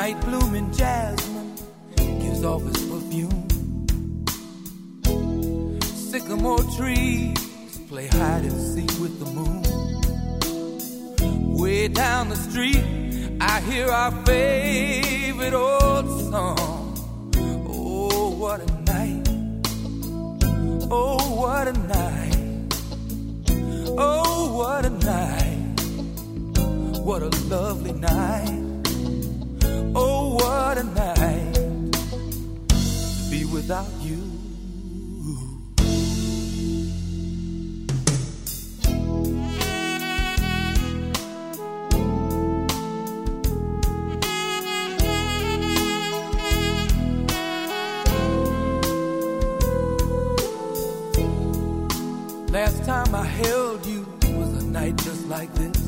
night blooming jasmine gives off its perfume. Sycamore trees play hide and seek with the moon. Way down the street I hear our favorite old song. Oh, what a night. Oh, what a night. Oh, what a night. What a lovely night. Oh, what a night to be without you. Last time I held you was a night just like this.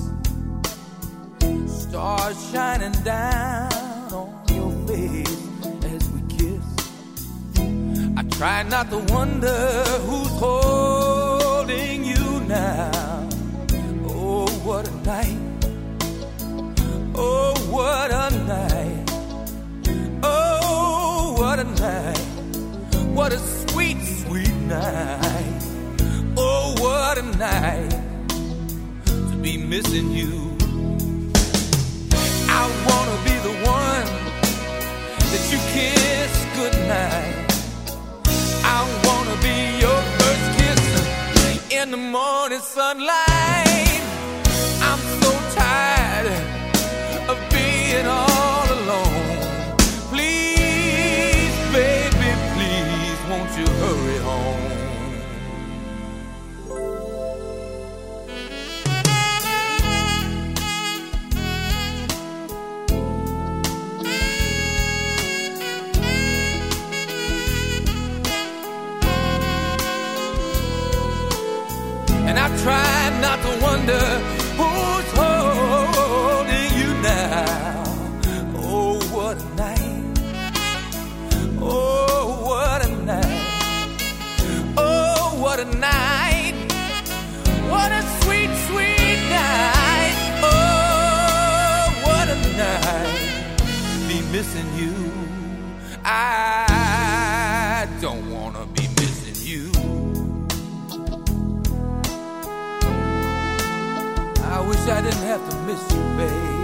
Stars shining down on your face as we kiss. I try not to wonder who's holding you now. Oh, what a night. Oh, what a night. Oh, what a night. What a sweet, sweet night. Oh, what a night to be missing you. I wanna be the one that you kiss goodnight. I wanna be your first kiss in the morning sunlight. I'm so tired of being all alone. Please, baby, please, won't you hurry home? And I try not to wonder who's holding you now. Oh, what a night. Oh, what a night. Oh, what a night. What a sweet, sweet night. Oh, what a night. Be missing you. I don't want to be missing you. I wish I didn't have to miss you, babe.